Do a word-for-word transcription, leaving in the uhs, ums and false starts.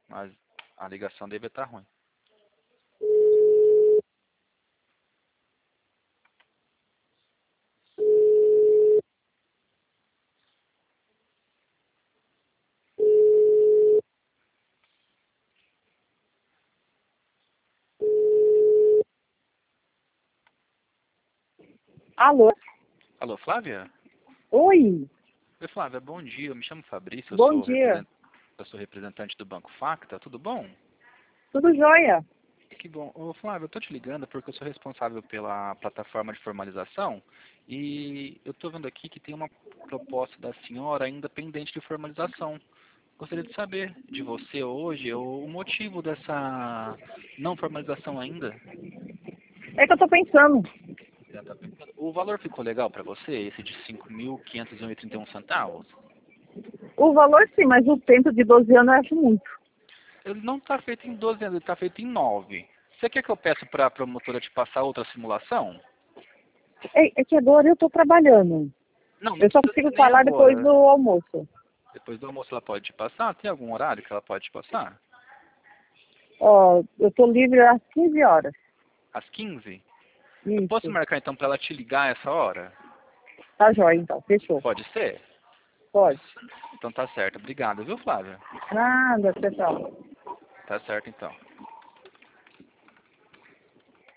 Mas a ligação deve estar ruim. Alô? Alô, Flávia? Oi, Oi, Flávia, bom dia. Eu me chamo Fabrício, eu bom sou, dia. represent... eu sou representante do Banco Facta. Tudo bom? Tudo jóia? Que bom. Ô, Flávio, eu tô te ligando porque eu sou responsável pela plataforma de formalização e eu tô vendo aqui que tem uma proposta da senhora ainda pendente de formalização. Gostaria de saber de você hoje o o motivo dessa não formalização ainda. É que eu tô pensando. Já tá pensando. O valor ficou legal para você, esse de cinco mil quinhentos e trinta e um centavos? O valor sim, mas o tempo de doze anos eu acho muito. Ele não está feito em doze anos, ele está feito em nove. Você quer que eu peça para a promotora te passar outra simulação? É, é que agora eu tô trabalhando. Não, não Eu só precisa consigo ser nem falar depois do agora. almoço. Depois do almoço ela pode te passar? Tem algum horário que ela pode te passar? Ó, eu tô livre às quinze horas. Às quinze? Eu posso Isso. marcar então para ela te ligar essa hora? Tá jóia então, fechou. Pode ser? Pode. Então tá certo. Obrigado, viu, Flávia? Nada, pessoal. Tá certo então.